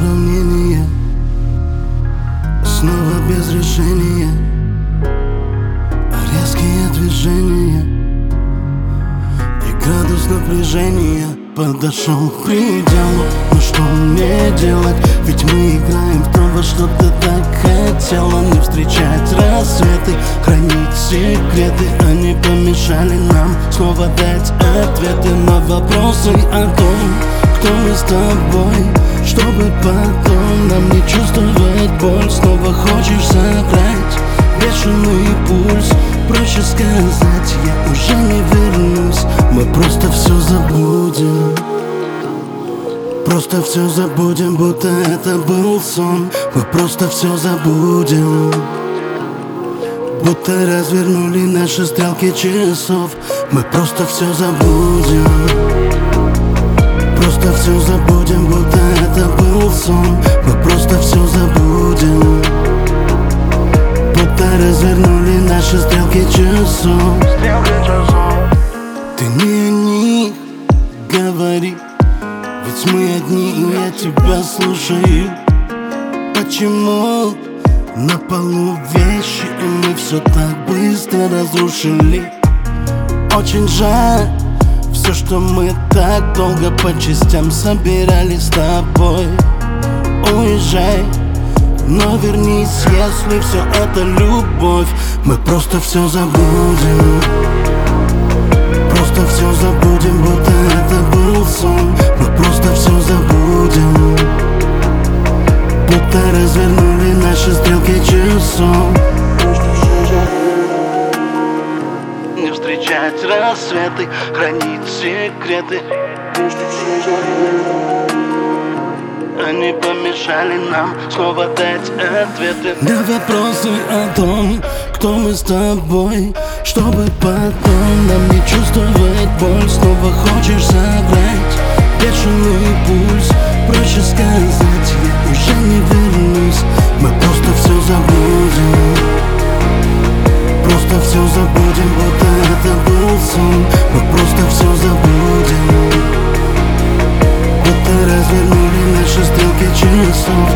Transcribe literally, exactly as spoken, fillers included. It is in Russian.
уравнение, снова без решения, резкие движения и градус напряжения подошел к пределу. Но что мне делать? Ведь мы играем в то, во что ты так хотела. Не встречать рассветы, хранить секреты. Они помешали нам снова дать ответы на вопросы о том, кто мы с тобой, чтобы потом нам не чувствовать боль. Снова хочешь сыграть бешеный пульс. Проще сказать, я уже не вернусь. Мы просто все забудем, просто все забудем, будто это был сон. Мы просто все забудем, будто развернули наши стрелки часов. Мы просто все забудем, просто все забудем, будто это был сон. Мы просто все забудем, будто развернули наши стрелки часов. Ты не о них говори, ведь мы одни, и я тебя слушаю. Почему на полу вещи, и мы все так быстро разрушили? Очень жаль, все, что мы так долго по частям собирали с тобой. Уезжай, но вернись, если все это любовь. Мы просто все забудем, просто все забудем, будто это был сон. Мы просто все забудем, будто развернули наши стрелки часов. Не встречать рассветы, хранить секреты. Они помешали нам снова дать ответы на вопросы о том, кто мы с тобой, чтобы потом нам не чувствовать боль. Снова хочешь сыграть бешеный пульс. Проще сказать, я уже не вернусь. Мы просто все забудем, просто все забудем, будто это был сон. Мы просто все забудем, будто развернули наши стрелки часов.